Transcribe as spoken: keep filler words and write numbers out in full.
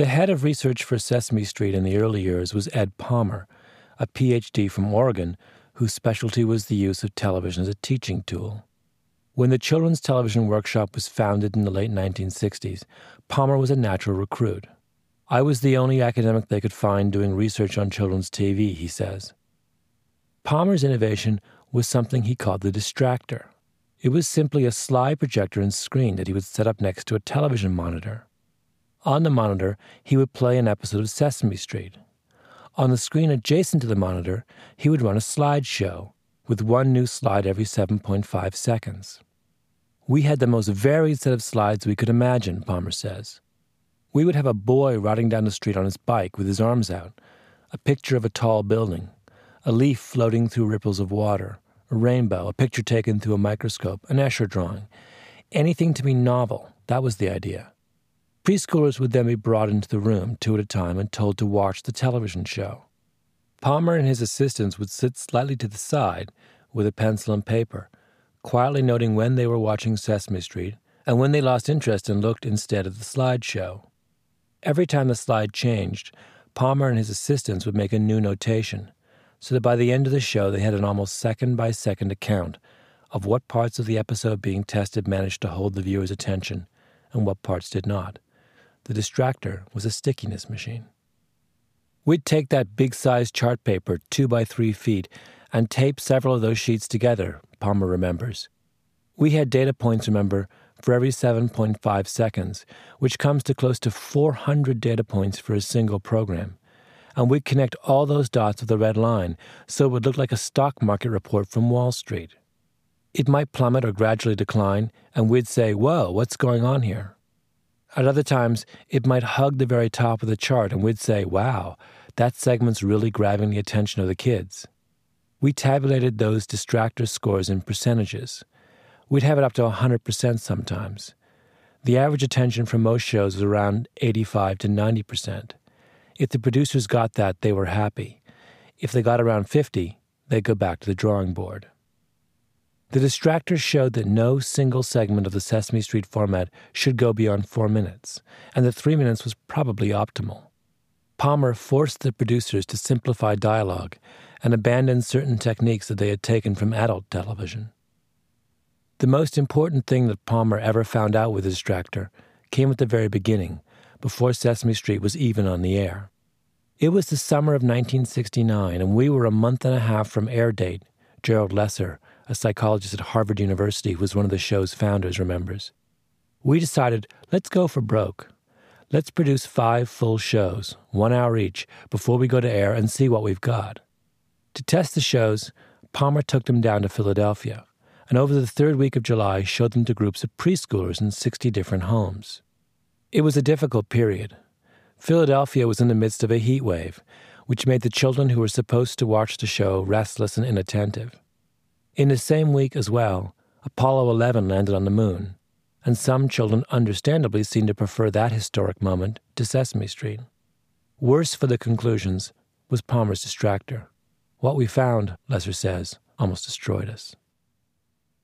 The head of research for Sesame Street in the early years was Ed Palmer, a P H D from Oregon, whose specialty was the use of television as a teaching tool. When the Children's Television Workshop was founded in the late nineteen sixties, Palmer was a natural recruit. I was the only academic they could find doing research on children's T V, he says. Palmer's innovation was something he called the distractor. It was simply a slide projector and screen that he would set up next to a television monitor. On the monitor, he would play an episode of Sesame Street. On the screen adjacent to the monitor, he would run a slideshow, with one new slide every seven point five seconds. We had the most varied set of slides we could imagine, Palmer says. We would have a boy riding down the street on his bike with his arms out, a picture of a tall building, a leaf floating through ripples of water, a rainbow, a picture taken through a microscope, an Escher drawing. Anything to be novel, that was the idea. Preschoolers would then be brought into the room, two at a time, and told to watch the television show. Palmer and his assistants would sit slightly to the side with a pencil and paper, quietly noting when they were watching Sesame Street and when they lost interest and looked instead at the slideshow. Every time the slide changed, Palmer and his assistants would make a new notation, so that by the end of the show they had an almost second-by-second account of what parts of the episode being tested managed to hold the viewer's attention and what parts did not. The distractor was a stickiness machine. We'd take that big-sized chart paper, two by three feet, and tape several of those sheets together, Palmer remembers. We had data points, remember, for every seven point five seconds, which comes to close to four hundred data points for a single program. And we'd connect all those dots with a red line, so it would look like a stock market report from Wall Street. It might plummet or gradually decline, and we'd say, whoa, what's going on here? At other times, it might hug the very top of the chart, and we'd say, wow, that segment's really grabbing the attention of the kids. We tabulated those distractor scores in percentages. We'd have it up to one hundred percent sometimes. The average attention for most shows was around eighty-five to ninety percent. If the producers got that, they were happy. If they got around fifty, they'd go back to the drawing board. The distractor showed that no single segment of the Sesame Street format should go beyond four minutes, and that three minutes was probably optimal. Palmer forced the producers to simplify dialogue and abandon certain techniques that they had taken from adult television. The most important thing that Palmer ever found out with the distractor came at the very beginning, before Sesame Street was even on the air. It was the summer of nineteen sixty-nine, and we were a month and a half from air date, Gerald Lesser, a psychologist at Harvard University who was one of the show's founders, remembers. We decided, let's go for broke. Let's produce five full shows, one hour each, before we go to air and see what we've got. To test the shows, Palmer took them down to Philadelphia, and over the third week of July showed them to groups of preschoolers in sixty different homes. It was a difficult period. Philadelphia was in the midst of a heat wave, which made the children who were supposed to watch the show restless and inattentive. In the same week as well, Apollo eleven landed on the moon, and some children understandably seemed to prefer that historic moment to Sesame Street. Worse for the conclusions was Palmer's distractor. What we found, Lesser says, almost destroyed us.